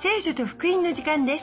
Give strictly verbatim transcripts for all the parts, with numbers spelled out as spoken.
聖書と福音の時間です。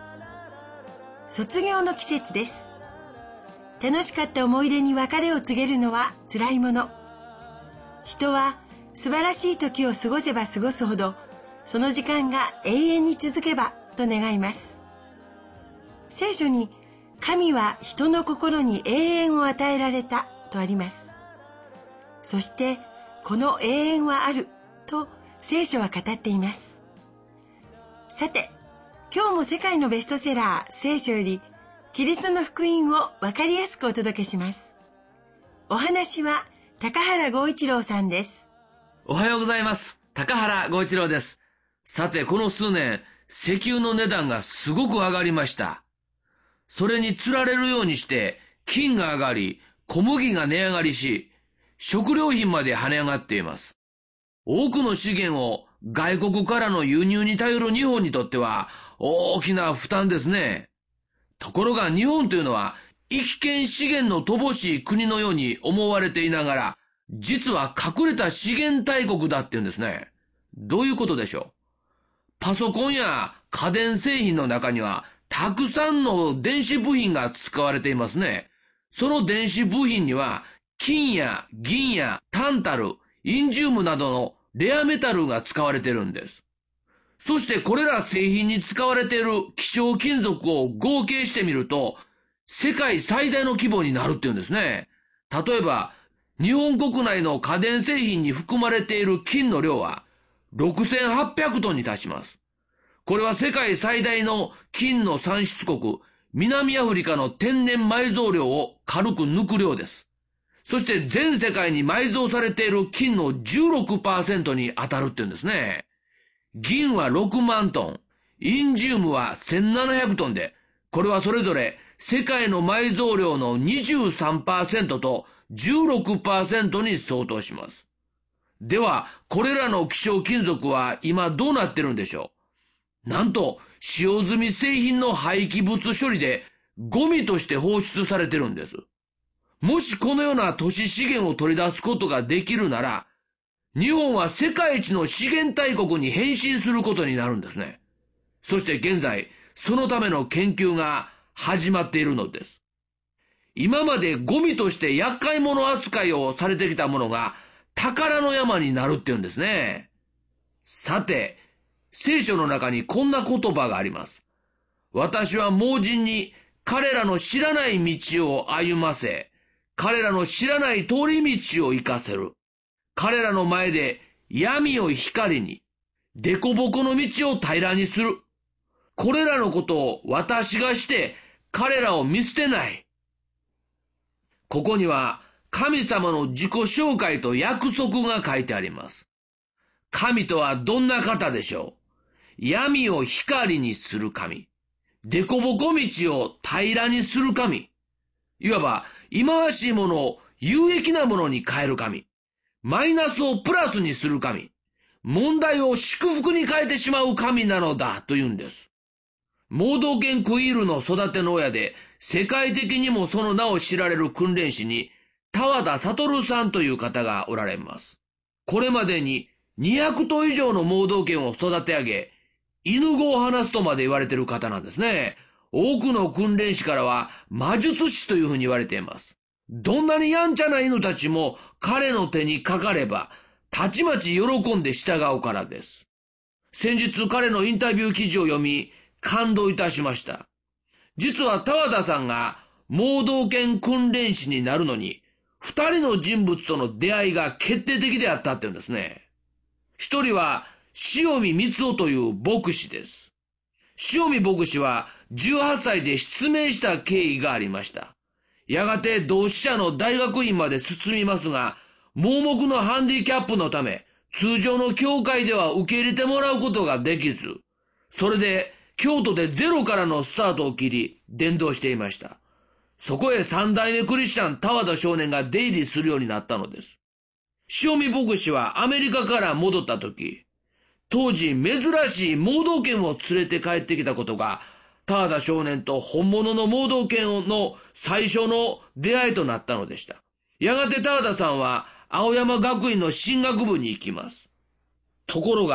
卒業の季節です。楽しかった思い出に別れを告げるのは辛いもの。人は素晴らしい時を過ごせば過ごすほど、その時間が永遠に続けばと願います。聖書に、神は人の心に永遠を与えられたとあります。そして、この永遠はあると聖書は語っています。さて、今日も世界のベストセラー聖書よりキリストの福音をわかりやすくお届けします。お話は高原剛一郎さんです。 おはようございます。高原剛一郎です。さて、この数年、石油の値段がすごく上がりました。それにつられるようにして金が上がり、小麦が値上がりし、食料品まで跳ね上がっています。多くの資源を外国からの輸入に頼る日本にとっては大きな負担ですね。ところが日本というのは生き資源の乏しい国のように思われていながら、実は隠れた資源大国だっていうんですね。どういうことでしょう。パソコンや家電製品の中にはたくさんの電子部品が使われていますね。その電子部品には金や銀やタンタル、インジウムなどのレアメタルが使われているんです。そしてこれら製品に使われている希少金属を合計してみると、世界最大の規模になるっていうんですね。例えば、日本国内の家電製品に含まれている金の量はろくせんはっぴゃくトンに達します。これは世界最大の金の産出国、南アフリカの天然埋蔵量を軽く抜く量です。そして全世界に埋蔵されている金の じゅうろくパーセント に当たるっていうんですね。銀はろくまんトン、インジウムはせんななひゃくトンで、これはそれぞれ世界の埋蔵量の にじゅうさんパーセント と じゅうろくパーセント に相当します。では、これらの希少金属は今どうなってるんでしょう。なんと、使用済み製品の廃棄物処理でゴミとして放出されてるんです。もしこのような都市資源を取り出すことができるなら、日本は世界一の資源大国に変身することになるんですね。そして現在、そのための研究が始まっているのです。今までゴミとして厄介者扱いをされてきたものが宝の山になるっていうんですね。さて、聖書の中にこんな言葉があります。私は盲人に彼らの知らない道を歩ませ、彼らの知らない通り道を行かせる。彼らの前で闇を光に、凸凹の道を平らにする。これらのことを私がして彼らを見捨てない。ここには神様の自己紹介と約束が書いてあります。神とはどんな方でしょう。闇を光にする神。凸凹道を平らにする神。いわば、忌まわしいものを有益なものに変える神。マイナスをプラスにする神。問題を祝福に変えてしまう神なのだというんです。盲導犬クイールの育ての親で、世界的にもその名を知られる訓練士に、田和田悟さんという方がおられます。これまでににひゃくとう以上の盲導犬を育て上げ、犬語を話すとまで言われている方なんですね。多くの訓練士からは魔術師というふうに言われています。どんなにやんちゃな犬たちも彼の手にかかれば、たちまち喜んで従うからです。先日彼のインタビュー記事を読み、感動いたしました。実は田和田さんが盲導犬訓練士になるのに、二人の人物との出会いが決定的であったっていうんですね。一人は塩見光夫という牧師です。塩見牧師はじゅうはっさいで失明した経緯がありました。やがて同志社の大学院まで進みますが、盲目のハンディキャップのため、通常の教会では受け入れてもらうことができず、それで京都でゼロからのスタートを切り、伝道していました。そこへ三代目クリスチャン田和田少年が出入りするようになったのです。塩見牧師はアメリカから戻った時、当時珍しい盲導犬を連れて帰ってきたことが、田和田少年と本物の盲導犬の最初の出会いとなったのでした。やがて田和田さんは青山学院の進学部に行きます。ところが、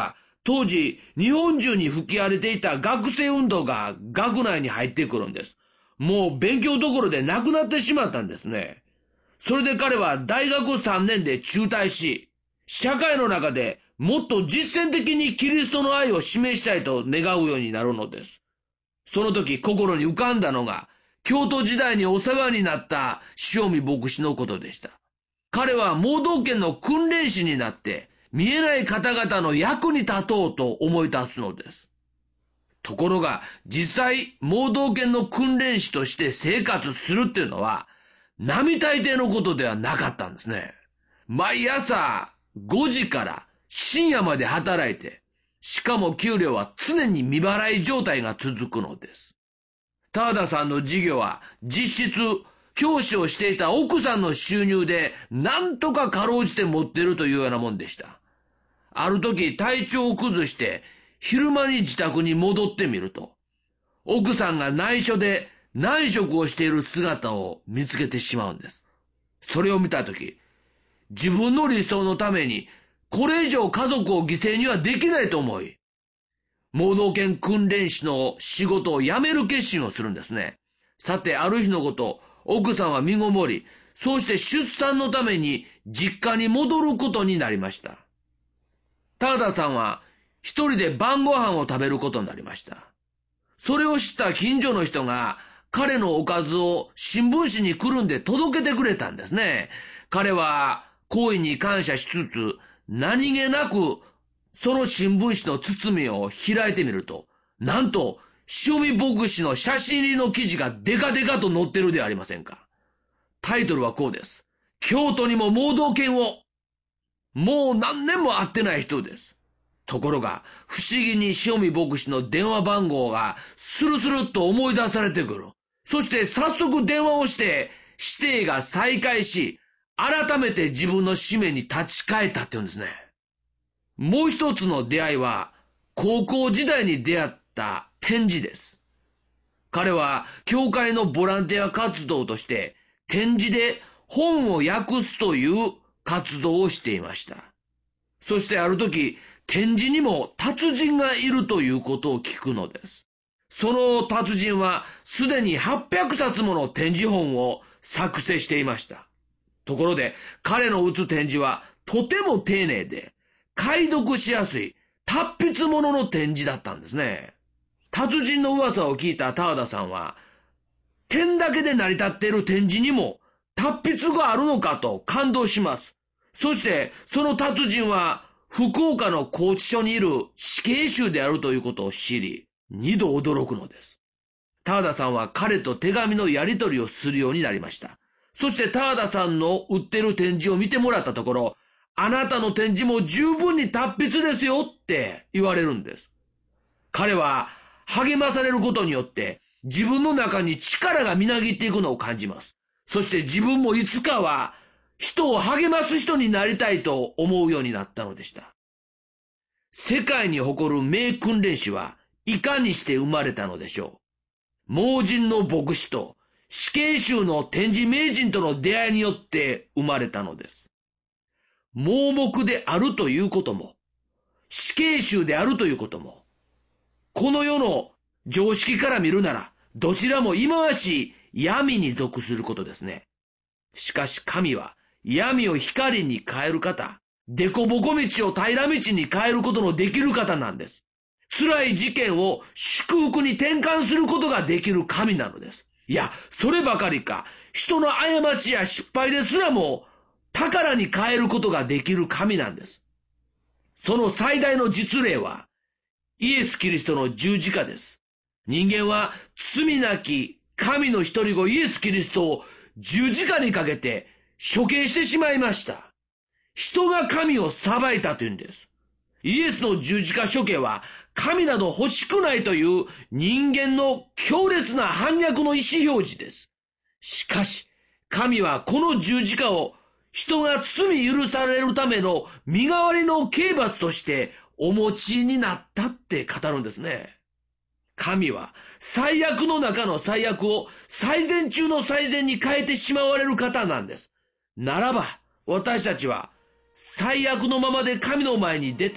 当時、日本中に吹き荒れていた学生運動が学内に入ってくるんです。もう勉強どころでなくなってしまったんですね。それで彼は大学さんねんで中退し、社会の中でもっと実践的にキリストの愛を示したいと願うようになるのです。その時心に浮かんだのが、京都時代にお世話になった塩見牧師のことでした。彼は盲導犬の訓練士になって、見えない方々の役に立とうと思い立つのです。ところが、実際、盲導犬の訓練士として生活するっていうのは、並大抵のことではなかったんですね。毎朝ごじから深夜まで働いて、しかも給料は常に未払い状態が続くのです。田田さんの事業は実質教師をしていた奥さんの収入でなんとかかろうじて持っているというようなもんでした。ある時体調を崩して昼間に自宅に戻ってみると、奥さんが内緒で内職をしている姿を見つけてしまうんです。それを見たとき、自分の理想のためにこれ以上家族を犠牲にはできないと思い、盲導犬訓練士の仕事を辞める決心をするんですね。さて、ある日のこと、奥さんは身ごもり、そうして出産のために実家に戻ることになりました。田田さんは一人で晩ご飯を食べることになりました。それを知った近所の人が彼のおかずを新聞紙にくるんで届けてくれたんですね。彼は行為に感謝しつつ、何気なくその新聞紙の包みを開いてみると、なんと塩見牧師の写真入りの記事がデカデカと載ってるではありませんか。タイトルはこうです。京都にも盲導犬を。もう何年も会ってない人です。ところが、不思議に塩見牧師の電話番号がスルスルっと思い出されてくる。そして早速電話をして指定が再開し、改めて自分の使命に立ち返ったって言うんですね。もう一つの出会いは、高校時代に出会った展示です。彼は教会のボランティア活動として展示で本を訳すという活動をしていました。そしてある時、展示にも達人がいるということを聞くのです。その達人はすでにはっぴゃくさつもの展示本を作成していました。ところで彼の写展示はとても丁寧で解読しやすい達筆物の展示だったんですね。達人の噂を聞いた田田さんは、点だけで成り立っている展示にも達筆があるのかと感動します。そしてその達人は福岡の拘置所にいる死刑囚であるということを知り、二度驚くのです。田田さんは彼と手紙のやり取りをするようになりました。そして田田さんの売ってる展示を見てもらったところ、あなたの展示も十分に達筆ですよって言われるんです。彼は励まされることによって自分の中に力がみなぎっていくのを感じます。そして自分もいつかは人を励ます人になりたいと思うようになったのでした。世界に誇る名訓練士はいかにして生まれたのでしょう。盲人の牧師と死刑囚の展示名人との出会いによって生まれたのです。盲目であるということも、死刑囚であるということも、この世の常識から見るなら、どちらも忌まわしい闇に属することですね。しかし神は闇を光に変える方、凸凹道を平ら道に変えることのできる方なんです。辛い事件を祝福に転換することができる神なのです。いや、そればかりか、人の過ちや失敗ですらも宝に変えることができる神なんです。その最大の実例は、イエス・キリストの十字架です。人間は罪なき神の一人子イエス・キリストを十字架にかけて処刑してしまいました。人が神を裁いたというんです。イエスの十字架処刑は神など欲しくないという人間の強烈な反逆の意思表示です。しかし神はこの十字架を人が罪許されるための身代わりの刑罰としてお持ちになったって語るんですね。神は最悪の中の最悪を最善中の最善に変えてしまわれる方なんです。ならば私たちは最悪のままで神の前に出て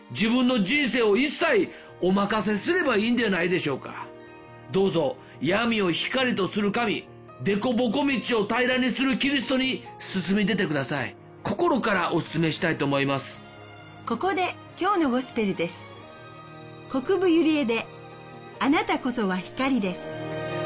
自分の人生を一切お任せすればいいんではないでしょうか。どうぞ闇を光とする神、デコボコ道を平らにするキリストに進み出てください。心からお勧めしたいと思います。 ここで今日のゴスペルです。国分ゆりえで、あなたこそは光です。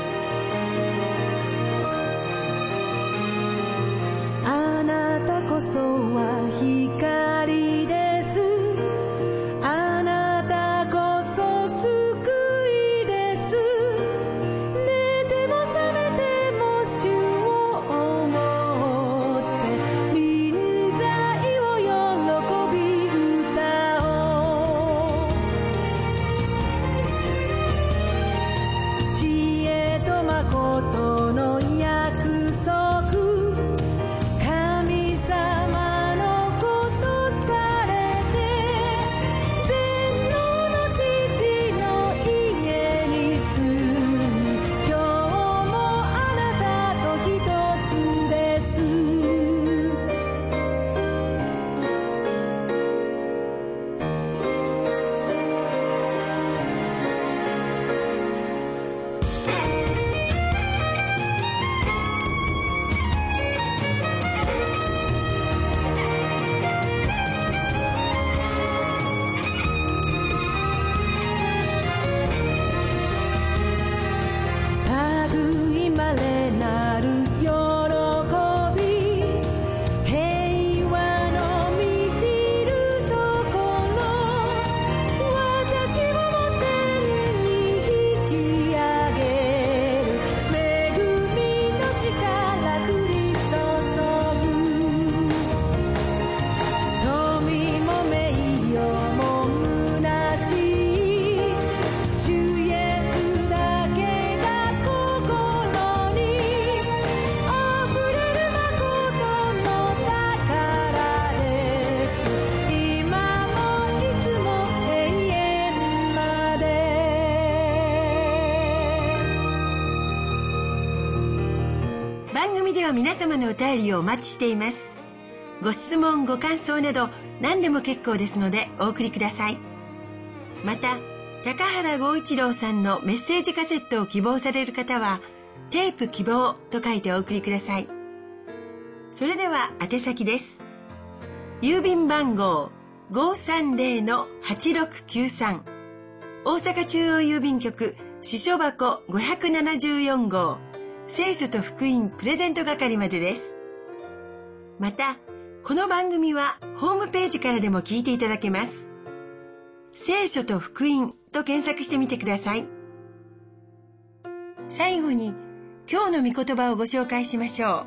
あなたこそは光です。あなたこそ救いです。寝ても覚めても主を思って臨在を喜び歌おう。知恵と誠の約束、神様のことされて、全能の父の家に住み、今日もあなたと一つです。類まれなる喜び、平和の満ちるところ、私をも天に引き上げる恵みの力降り注ぐ。富も名誉も虚しい主イエスだけが心にあふれる誠の宝です。今もいつも永遠まで。 番組では皆様のお便りをお待ちしています。ご質問ご感想など何でも結構ですのでお送りください。また高原剛一郎さんのメッセージカセットを希望される方はテープ希望と書いてお送りください。それでは宛先です。郵便番号 ごーさんぜろのはちろくきゅうさん、 大阪中央郵便局支所箱ごひゃくななじゅうよん号、聖書と福音プレゼント係までです。またこの番組はホームページからでも聞いていただけます。聖書と福音と検索してみてください。最後に今日の御言葉をご紹介しましょう。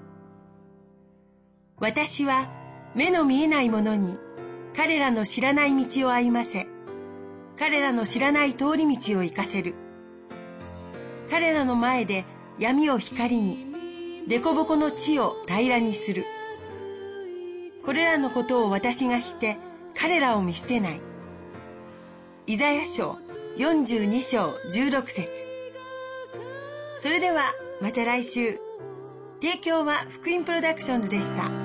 私は目の見えない者に彼らの知らない道を歩ませ、彼らの知らない通り道を行かせる。彼らの前で闇を光に、凸凹の地を平らにする。これらのことを私がして彼らを見捨てない。イザヤ書よんじゅうに章じゅうろく節。それではまた来週。提供は福音プロダクションズでした。